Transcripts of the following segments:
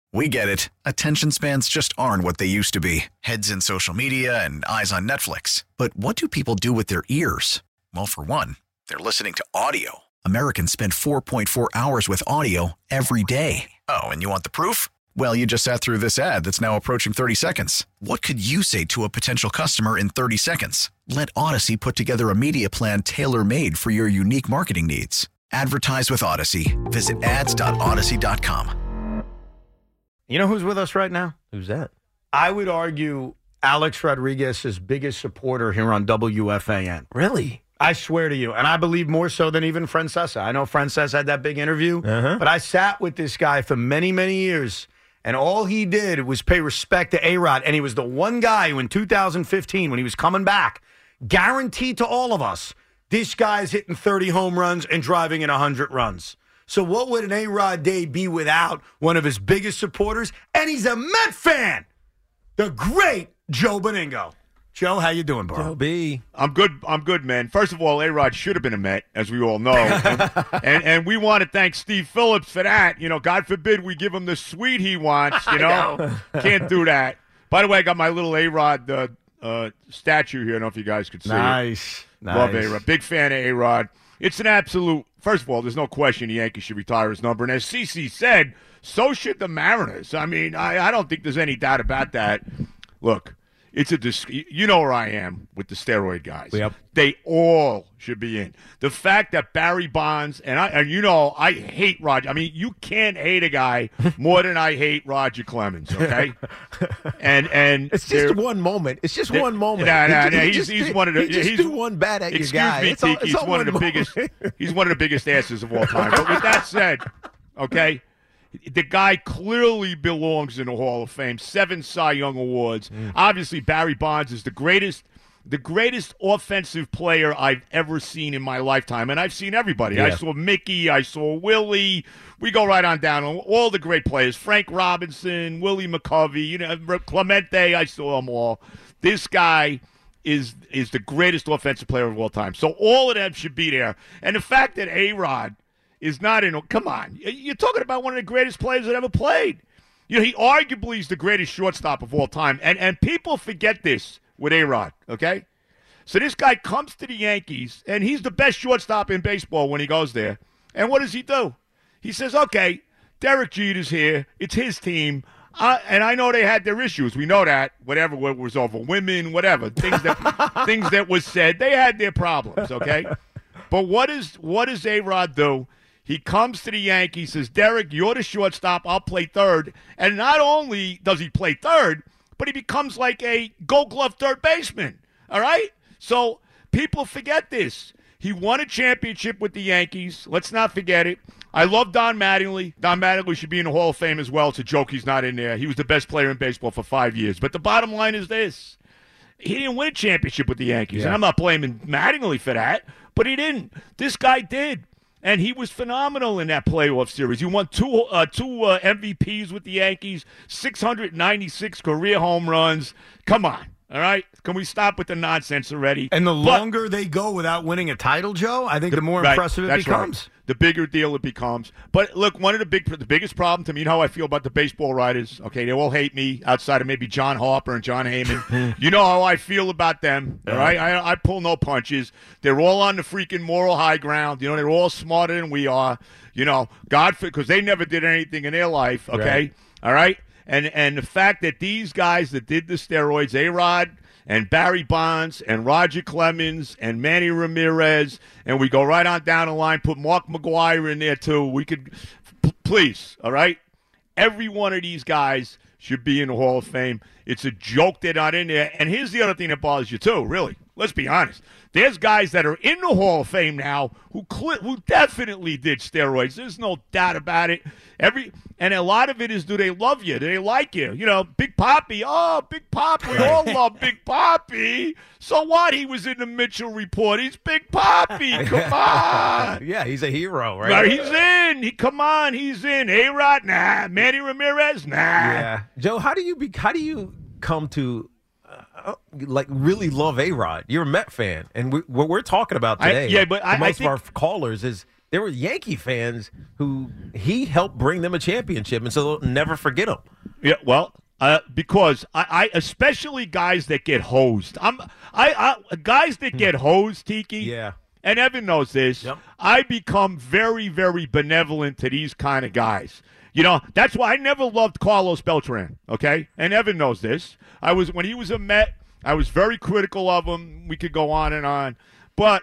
We get it. Attention spans just aren't what they used to be. Heads in social media and eyes on Netflix. But what do people do with their ears? Well, for one, they're listening to audio. Americans spend 4.4 hours with audio every day. Oh, and you want the proof? Well, you just sat through this ad that's now approaching 30 seconds. What could you say to a potential customer in 30 seconds? Let Odyssey put together a media plan tailor-made for your unique marketing needs. Advertise with Odyssey. Visit ads.odyssey.com. You know who's with us right now? Who's that? I would argue Alex Rodriguez's biggest supporter here on WFAN. Really? I swear to you. And I believe more so than even Francesa. I know Francesa had that big interview, but I sat with this guy for many, many years, and all he did was pay respect to A-Rod. And he was the one guy who in 2015, when he was coming back, guaranteed to all of us, this guy's hitting 30 home runs and driving in 100 runs. So what would an A-Rod day be without one of his biggest supporters? And he's a Met fan, the great Joe Beningo. Joe, how you doing, bro? Joe B. I'm good, man. First of all, A-Rod should have been a Met, as we all know. and we want to thank Steve Phillips for that. You know, God forbid we give him the suite he wants, you know. Can't do that. By the way, I got my little A-Rod statue here. I don't know if you guys could see it. Nice. Love A-Rod. Big fan of A-Rod. It's an absolute, first of all, there's no question the Yankees should retire his number. And as CeCe said, so should the Mariners. I mean, I don't think there's any doubt about that. Look, it's you know where I am with the steroid guys. Yep. They all should be in. The fact that Barry Bonds, and you know, I hate Roger. I mean, you can't hate a guy more than I hate Roger Clemens, okay? and it's just one moment. It's just one moment. He's one of the. He's do one bad at your guy. Excuse me, Tiki. He's one of the biggest. He's one of the biggest asses of all time. But with that said, okay, the guy clearly belongs in the Hall of Fame. 7 Cy Young Awards. Obviously, Barry Bonds is the greatest offensive player I've ever seen in my lifetime. And I've seen everybody. Yeah. I saw Mickey. I saw Willie. We go right on down. All the great players. Frank Robinson, Willie McCovey, you know, Clemente. I saw them all. This guy is the greatest offensive player of all time. So all of them should be there. And the fact that A-Rod is not in. Come on. You're talking about one of the greatest players that ever played. You know, he arguably is the greatest shortstop of all time. And people forget this with A-Rod, okay? So this guy comes to the Yankees, and he's the best shortstop in baseball when he goes there. And what does he do? He says, okay, Derek Jeter's here. It's his team. And I know they had their issues. We know that. Whatever was over women, whatever. Things that was said. They had their problems, okay? But what does A-Rod do? He comes to the Yankees, says, Derek, you're the shortstop. I'll play third. And not only does he play third, but he becomes like a Gold Glove third baseman. All right? So people forget this. He won a championship with the Yankees. Let's not forget it. I love Don Mattingly. Don Mattingly should be in the Hall of Fame as well. It's a joke he's not in there. He was the best player in baseball for 5 years. But the bottom line is this. He didn't win a championship with the Yankees. And I'm not blaming Mattingly for that, but he didn't. This guy did. And he was phenomenal in that playoff series. He won two MVPs with the Yankees, 696 career home runs. Come on, all right? Can we stop with the nonsense already? And the longer they go without winning a title, Joe, I think the more impressive it becomes. Right. The bigger deal it becomes. But look, one of the biggest problem to me, you know how I feel about the baseball writers. Okay, they all hate me outside of maybe John Harper and John Heyman. You know how I feel about them, all right? I pull no punches. They're all on the freaking moral high ground. You know, they're all smarter than we are. You know, because they never did anything in their life, okay? Right. All right? And the fact that these guys that did the steroids, A-Rod and Barry Bonds and Roger Clemens and Manny Ramirez, and we go right on down the line, put Mark McGwire in there too. We could, please, all right? Every one of these guys should be in the Hall of Fame. It's a joke they're not in there. And here's the other thing that bothers you too, really. Let's be honest. There's guys that are in the Hall of Fame now who definitely did steroids. There's no doubt about it. And a lot of it is, do they love you? Do they like you? You know, Big Papi. Oh, Big Papi. We all love Big Papi. So what? He was in the Mitchell Report. He's Big Papi. Come on. Yeah, he's a hero, right? He's in. Come on, he's in. A-Rod, nah. Manny Ramirez, nah. Yeah. Joe, how do you come to really love A-Rod? You're a Met fan, and what we're talking about today, but most of our callers is there were Yankee fans who he helped bring them a championship, and so they'll never forget him. Yeah, well, because I especially guys that get hosed. Guys that get hosed, Tiki. Yeah. And Evan knows this. Yep. I become very, very benevolent to these kind of guys. You know, that's why I never loved Carlos Beltran, okay? And Evan knows this. When he was a Met, I was very critical of him. We could go on and on. But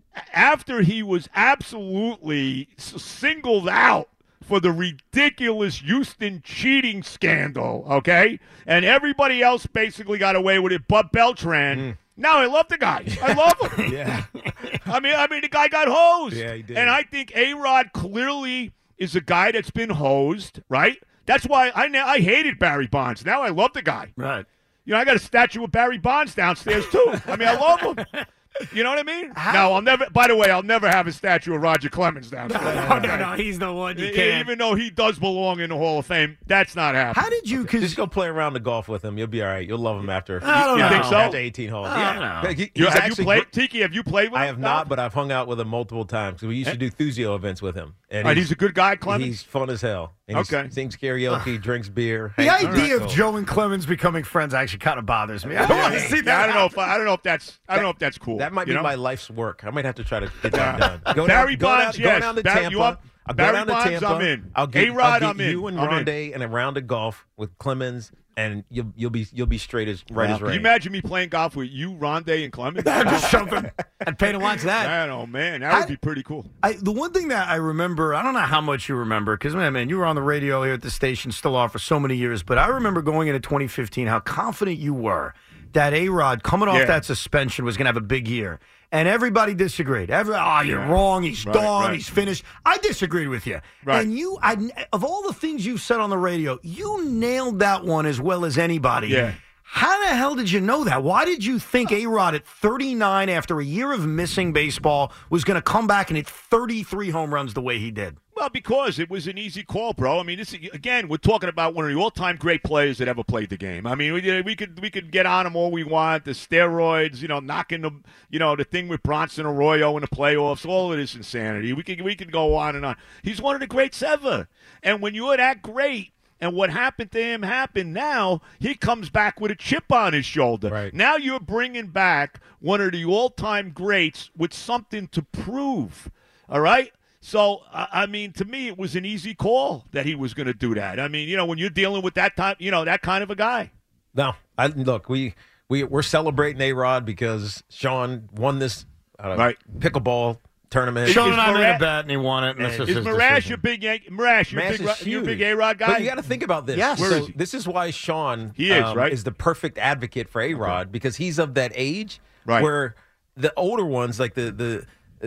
after he was absolutely singled out for the ridiculous Houston cheating scandal, okay? And everybody else basically got away with it but Beltran. Now I love the guy. I love him. Yeah. I mean, the guy got hosed. Yeah, he did. And I think A-Rod clearly is a guy that's been hosed, right? That's why I hated Barry Bonds. Now I love the guy. Right. You know, I got a statue of Barry Bonds downstairs, too. I mean, I love him. You know what I mean? No, I'll never have a statue of Roger Clemens downstairs. No, he's the one you can't. Even though he does belong in the Hall of Fame, that's not happening. How did you, Just go play around the golf with him. You'll be all right. You'll love him after. I don't You know. think so? After 18 holes. I don't He's have actually you played? Tiki, have you played with him? I have not, but I've hung out with him multiple times. We used to do Thuzio events with him. And All right, he's a good guy, Clemens? He's fun as hell. And he Okay. sings karaoke, drinks beer. The hangs idea around. of Joe and Clemens becoming friends actually kind of bothers me. I don't want to see Yeah, that. I don't know if that's cool. That might you be know? my life's work. I might have to try to get that done. Barry Bonds, yes. Go down to Barry- Tampa. you up? I'll go Barry down to Bonds, Tampa. I'm in. I'll get A-Rod, I'm you in. and I'm in. Rondé and a round of golf with Clemens, and you'll be straight as right as Can rain. you imagine me playing golf with you, Rondé, and Clemens? Just something. I'd pay to watch that. Man, oh, man, that would be pretty cool. The one thing that I remember, I don't know how much you remember, because, man, you were on the radio here at the station, still are for so many years, but I remember going into 2015 how confident you were that A-Rod, coming off that suspension, was going to have a big year. And everybody disagreed. You're wrong. He's done. right. He's finished. I disagreed with you. Right. And of all the things you've said on the radio, you nailed that one as well as anybody. Yeah. How the hell did you know that? Why did you think A-Rod at 39, after a year of missing baseball, was going to come back and hit 33 home runs the way he did? Well, because it was an easy call, bro. I mean, again, we're talking about one of the all-time great players that ever played the game. I mean, we could get on him all we want. The steroids, knocking the thing with Bronson Arroyo in the playoffs, all of this insanity. We could go on and on. He's one of the greats ever. And when you're that great, and what happened to him happened, now he comes back with a chip on his shoulder. Right. Now you're bringing back one of the all-time greats with something to prove. All right? So, I mean, to me, it was an easy call that he was going to do that. I mean, when you're dealing with that type, that kind of a guy. No, look, we're celebrating A-Rod because Sean won this pickleball tournament. Sean and I made a Marash- bet, and he won it. And this Is his Marash decision. your big Yankee? Marash, you're a big A-Rod guy? But you got to think about this. Yes. Where So is he? this is why Sean He is, right? is the perfect advocate for A-Rod because he's of that age Right. where the older ones, like the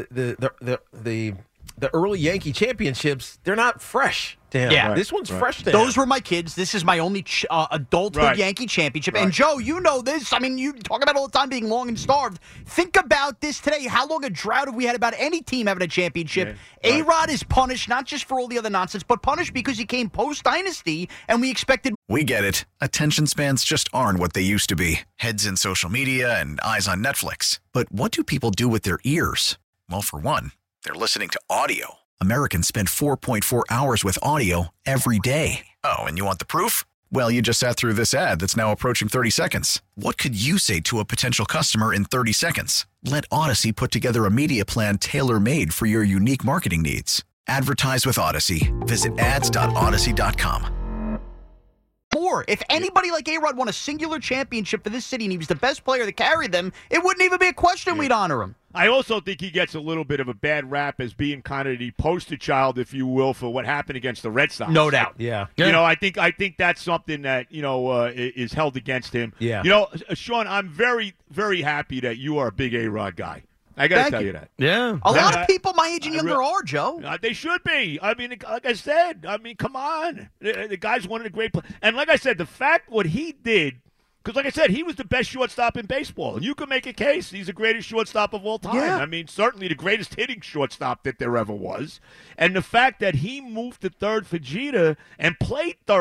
early Yankee championships, they're not fresh to him. Yeah. This one's fresh to him. Those were my kids. This is my only adulthood Right. Yankee championship. And, Joe, you know this. I mean, you talk about it all the time being long and starved. Think about this today. How long a drought have we had about any team having a championship? Yeah, right. A-Rod is punished, not just for all the other nonsense, but punished because he came post-Dynasty, and we expected We get it. Attention spans just aren't what they used to be. Heads in social media and eyes on Netflix. But what do people do with their ears? Well, for one, they're listening to audio. Americans spend 4.4 hours with audio every day. Oh, and you want the proof? Well, you just sat through this ad that's now approaching 30 seconds. What could you say to a potential customer in 30 seconds? Let Odyssey put together a media plan tailor-made for your unique marketing needs. Advertise with Odyssey. Visit ads.odyssey.com. more. If anybody like A-Rod won a singular championship for this city and he was the best player that carried them, it wouldn't even be a question we'd honor him. I also think he gets a little bit of a bad rap as being kind of the poster child, if you will, for what happened against the Red Sox. No doubt. Yeah. I think that's something that, is held against him. Yeah. Sean, I'm very, very happy that you are a big A-Rod guy. I got to tell you that. Yeah. A lot of people my age and younger are, Joe. They should be. I mean, like I said, come on. The guy's one of the great players. And like I said, the fact what he did, because like I said, he was the best shortstop in baseball. And you can make a case he's the greatest shortstop of all time. Yeah. I mean, certainly the greatest hitting shortstop that there ever was. And the fact that he moved to third for Jeter and played third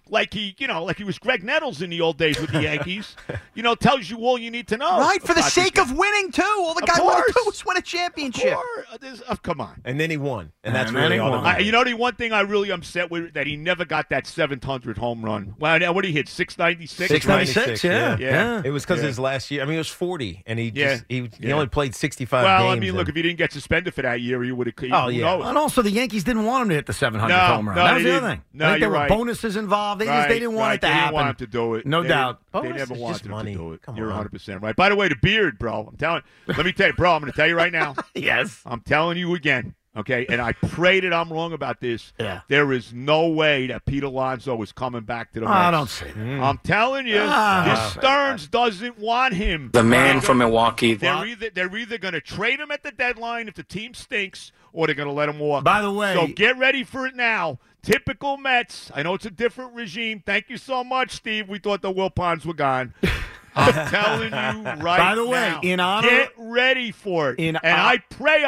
like he was Greg Nettles in the old days with the Yankees, tells you all you need to know. Right, for the sake of winning, too. All the guy wanted to do was win a championship. Come on. And then he won. And that's And really then he all that won. matters. The one thing I really upset with that he never got that 700 home run. Well, what did he hit? 696? 696, yeah. Yeah. It was because Yeah. his last year. I mean, he was 40, and he Yeah. he Yeah. only played 65 Well, games. I mean, look, if he didn't get suspended for that year, he would have. Oh, yeah. And also, the Yankees didn't want him to hit the 700 No, home run. no, That was they the other didn't. thing. No, I think there you're were right. bonuses involved. They didn't want it to they happen. didn't want him to do it. No They doubt. They Bonus never is wanted just him money. to do it. Come You're on. 100% right. By the way, the beard, bro. Let me tell you, bro, I'm going to tell you right now. Yes. I'm telling you again, okay? And I pray that I'm wrong about this. Yeah. There is no way that Pete Alonso is coming back to the Mets. I don't say that. I'm telling you, this Stearns doesn't want him. The man from Milwaukee. They're either going to trade him at the deadline if the team stinks, or they're going to let him walk. By the way- so get ready for it now. Typical Mets. I know it's a different regime. Thank you so much, Steve. We thought the Wilpons were gone. I'm telling you right By the way, now, in honor- get ready for it. In and I pray,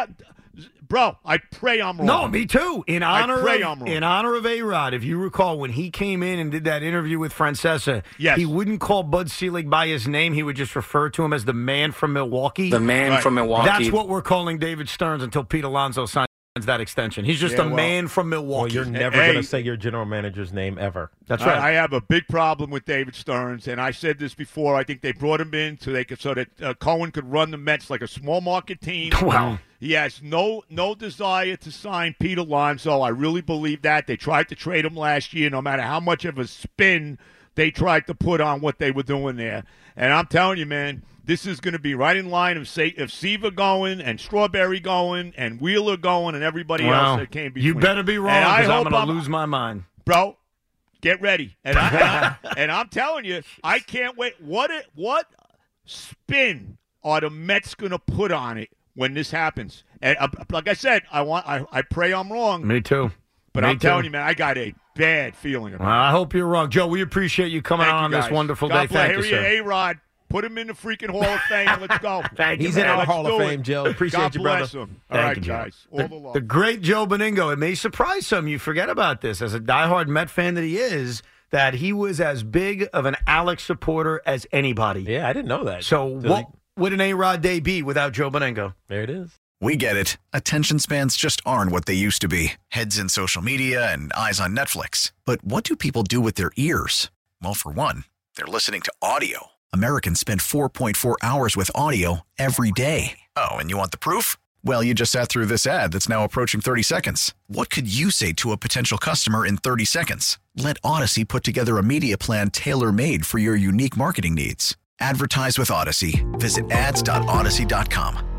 bro, I pray I'm wrong. No, me too. In honor pray I'm wrong. in honor of A-Rod, if you recall, when he came in and did that interview with Francesa, Yes. he wouldn't call Bud Selig by his name. He would just refer to him as the man from Milwaukee. The man Right. from Milwaukee. That's what we're calling David Stearns until Pete Alonso signs that extension. He's just Yeah, a well- man from Milwaukee. Well, you're never Hey. going to say your general manager's name ever. That's right. I have a big problem with David Stearns, and I said this before. I think they brought him in so that Cohen could run the Mets like a small market team. Wow. He has no desire to sign Pete Alonso. I really believe that. They tried to trade him last year, no matter how much of a spin they tried to put on what they were doing there. And I'm telling you, man, this is going to be right in line of Seaver going and Strawberry going and Wheeler going and everybody else that came between. You better be wrong And I because I'm hope going to lose my mind. Bro, get ready. And I'm telling you, I can't wait. What spin are the Mets going to put on it when this happens? And like I said, I pray I'm wrong, Me too. but Me I'm telling too. you, man, I got a bad feeling about it. I hope you're wrong. Joe, we appreciate you coming Thank on you, this guys. wonderful God day. bless. Thank you, Here sir. A-Rod. Put him in the freaking Hall of Fame. Let's go. Thank you, He's in man. our Let's Hall of do Fame, it. Joe. Appreciate God you, brother. bless him. All Thank right, you, Joe. guys. All the love. The great Joe Beningo. It may surprise some. You forget about this. As a diehard Met fan that he is, that he was as big of an Alex supporter as anybody. Yeah, I didn't know that. So Till what would an A-Rod day be without Joe Beningo? There it is. We get it. Attention spans just aren't what they used to be. Heads in social media and eyes on Netflix. But what do people do with their ears? Well, for one, they're listening to audio. Americans spend 4.4 hours with audio every day. Oh, and you want the proof? Well, you just sat through this ad that's now approaching 30 seconds. What could you say to a potential customer in 30 seconds? Let Odyssey put together a media plan tailor-made for your unique marketing needs. Advertise with Odyssey. Visit ads.odyssey.com.